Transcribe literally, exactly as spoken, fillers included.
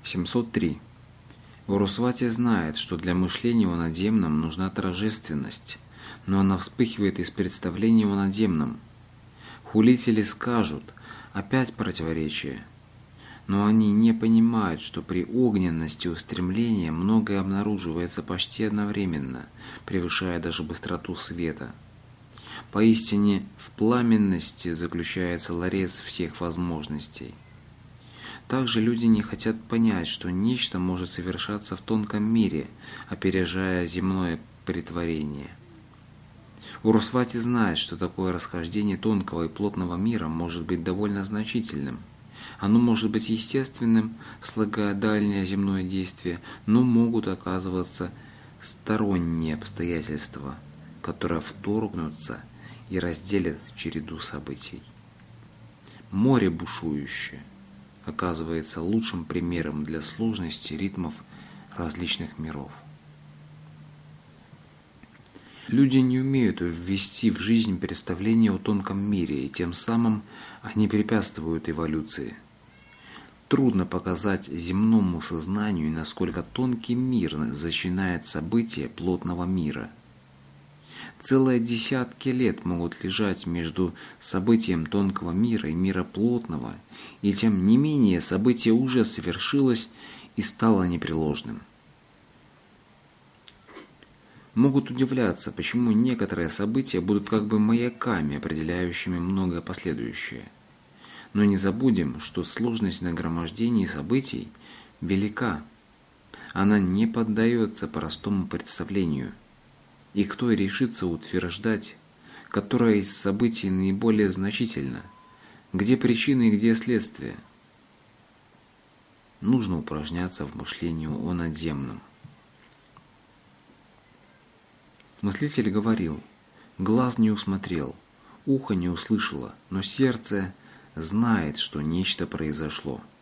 семьсот три. Урусвати знает, что для мышления о надземном нужна торжественность, но она вспыхивает из представления о надземном. Хулители скажут, опять противоречие. Но они не понимают, что при огненности устремления многое обнаруживается почти одновременно, превышая даже быстроту света. Поистине, в пламенности заключается ларец всех возможностей. Также люди не хотят понять, что нечто может совершаться в тонком мире, опережая земное претворение. Урусвати знает, что такое расхождение тонкого и плотного мира может быть довольно значительным. Оно может быть естественным, слагая дальнее земное действие, но могут оказываться сторонние обстоятельства, которые вторгнутся и разделят череду событий. Море бушующее оказывается лучшим примером для сложности ритмов различных миров. Люди не умеют ввести в жизнь представление о тонком мире, и тем самым они препятствуют эволюции. Трудно показать земному сознанию, насколько тонкий мир зачинает события плотного мира. Целые десятки лет могут лежать между событием тонкого мира и мира плотного, и тем не менее событие уже совершилось и стало непреложным. Могут удивляться, почему некоторые события будут как бы маяками, определяющими многое последующее. Но не забудем, что сложность нагромождения событий велика. Она не поддается простому представлению. И кто решится утверждать, которое из событий наиболее значительно, где причины и где следствие? Нужно упражняться в мышлении о надземном. Мыслитель говорил: глаз не усмотрел, ухо не услышало, но сердце знает, что нечто произошло.